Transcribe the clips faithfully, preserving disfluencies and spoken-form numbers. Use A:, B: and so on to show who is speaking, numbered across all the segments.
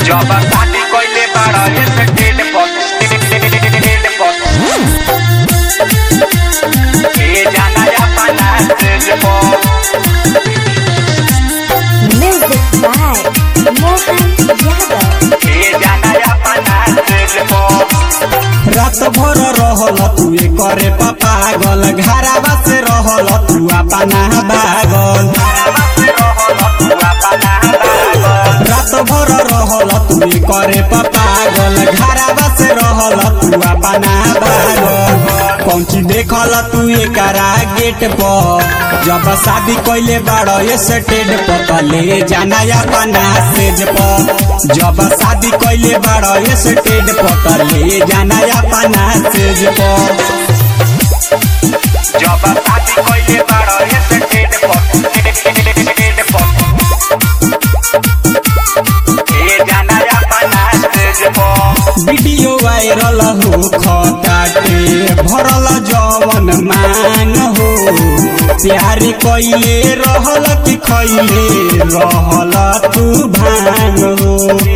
A: जब शादी कइले बाड़ा एसे डेढ़ ए जाना अपना तेज पो
B: Music by Mohan Yadav.
A: ए जाना अपना तेज पो
C: रात भर रहल तू करे पागल घरावा से रहल तू अपना बागल रात भर रहल तू करे पागल घरावा से रहल तू अपना बागल पहुंची देखल तू एकरा गेट पर जब शादी कइले बाड़ स्टेज पर ले जाना अपना सेज पर जब शादी कइले बाड़ स्टेज पर ले जाना अपना सेज पर
A: जब शादी कइले बाड़ा एसे डेढ़ ए जाना अपना तेज पो
C: वीडियो वायरल हो खटाटे भरल जवन मांग हो प्यार कइले रहल कि खइले रहल तू भांग हो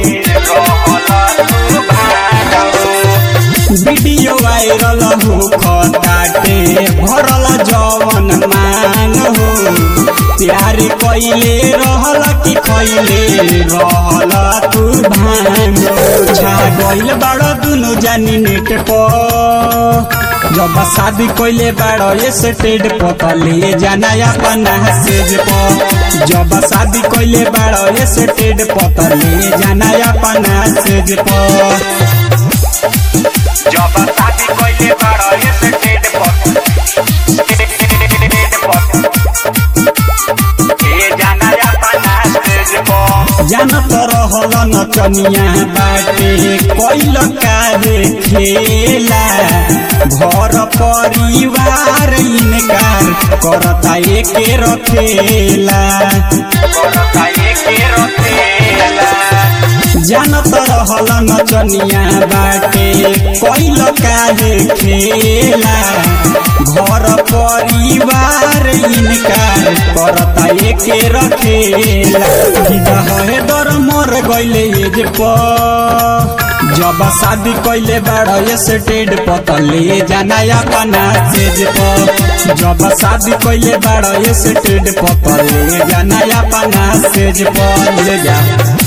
C: वीडियो वायरल हो खटाटे भरल जवन मांग हो प्यार कइले रहल कि खइले रहल तू भांग हो छा गइल बाड़ दुनु जानी नेट पर जब शादी कइले बाड़ स्टेज पर ले जाना अपना सेज पर जब शादी कइले बाड़ स्टेज पर ले जाना अपना सेज पर
A: जब शादी कइले बाड़ा एसे डेढ़ ए जाना अपना तेज पो
C: जानत रहल नचनिया बाटे कइल काहे खेला घर परिवार इनकार करता एके रखेला
A: करता एके रखेला
C: जानत रहल नचनिया बाटे कइल काहे खेला घर परिवार इनकार करता एके रखेला है दर मर गइले एज पर जब शादी कइले बाड़ स्टेज पर ले जाना अपना सेज पर जब शादी कइले बाड़ स्टेज पर ले जाना अपना सेज पर ले जा।